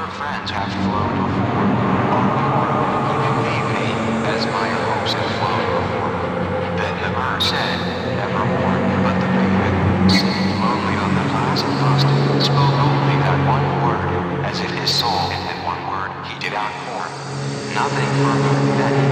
other friends have flown before. On board, he would leave me, as my hopes had flown before. Then the bird said, nevermore, but the raven, sitting lonely on the placid post, spoke only that one word, as if his soul in that one word he did outpour. Nothing further, then he